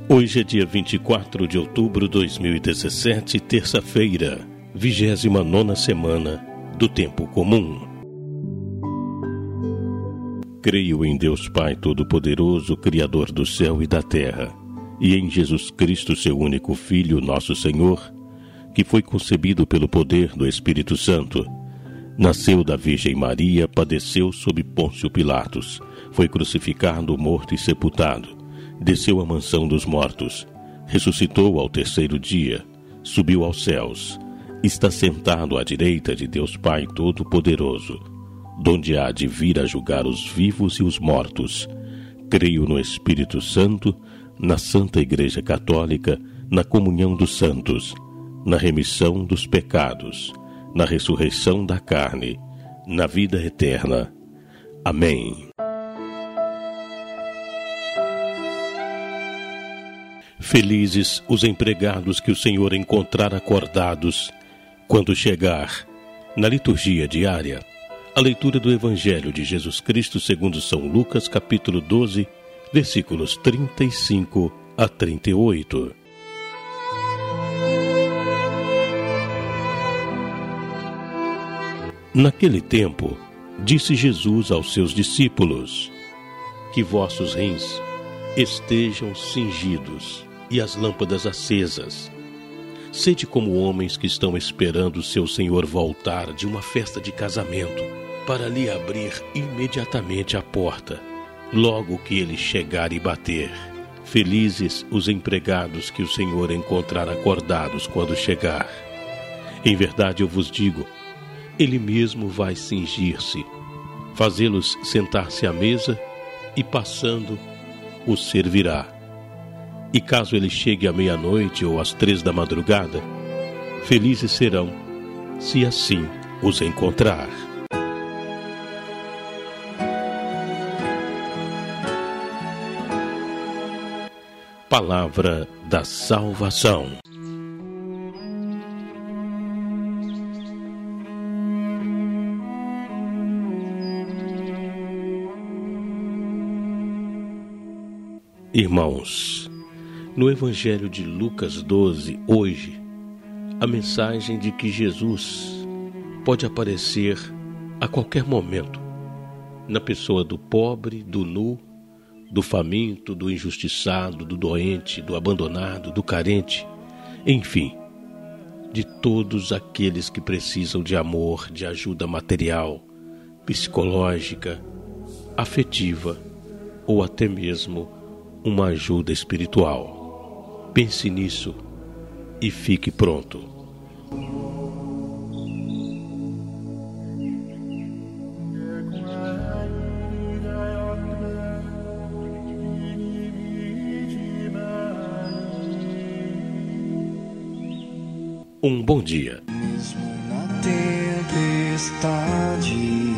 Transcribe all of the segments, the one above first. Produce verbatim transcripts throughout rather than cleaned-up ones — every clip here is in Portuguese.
Hoje é dia vinte e quatro de outubro de dois mil e dezessete, terça-feira, vigésima nona semana do Tempo Comum. Creio em Deus Pai Todo-Poderoso, Criador do céu e da terra, e em Jesus Cristo, seu único Filho, nosso Senhor, que foi concebido pelo poder do Espírito Santo. Nasceu da Virgem Maria, padeceu sob Pôncio Pilatos, foi crucificado, morto e sepultado. Desceu à mansão dos mortos, ressuscitou ao terceiro dia, subiu aos céus, está sentado à direita de Deus Pai Todo-Poderoso, donde há de vir a julgar os vivos e os mortos. Creio no Espírito Santo, na Santa Igreja Católica, na comunhão dos santos, na remissão dos pecados, na ressurreição da carne, na vida eterna. Amém. Felizes os empregados que o Senhor encontrar acordados quando chegar. Na liturgia diária, a leitura do Evangelho de Jesus Cristo segundo São Lucas, capítulo doze, versículos trinta e cinco a trinta e oito. Naquele tempo, disse Jesus aos seus discípulos: que vossos rins estejam cingidos e as lâmpadas acesas. Sede como homens que estão esperando seu Senhor voltar de uma festa de casamento, para lhe abrir imediatamente a porta, logo que ele chegar e bater. Felizes os empregados que o Senhor encontrar acordados quando chegar. Em verdade eu vos digo, ele mesmo vai cingir-se, fazê-los sentar-se à mesa e, passando, os servirá. E caso ele chegue à meia-noite ou às três da madrugada, felizes serão, se assim os encontrar. Palavra da salvação. Irmãos, no Evangelho de Lucas doze, hoje, a mensagem de que Jesus pode aparecer a qualquer momento, na pessoa do pobre, do nu, do faminto, do injustiçado, do doente, do abandonado, do carente, enfim, de todos aqueles que precisam de amor, de ajuda material, psicológica, afetiva ou até mesmo uma ajuda espiritual. Pense nisso e fique pronto. Um bom dia. Mesmo na tempestade,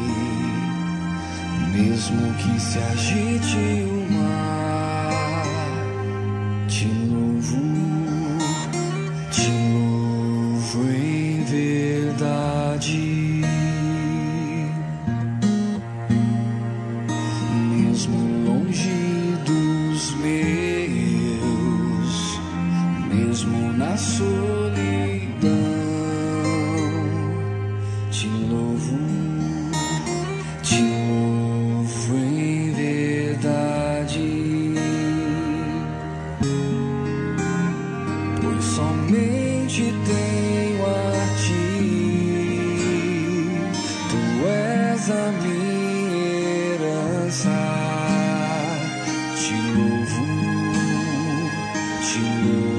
mesmo que se agite o mar, te louvo, te louvo em verdade. Mesmo longe dos meus, mesmo na solidão, te louvo, te louvo em verdade. Pois somente tenho a ti, tu és a minha herança. Te louvo, te louvo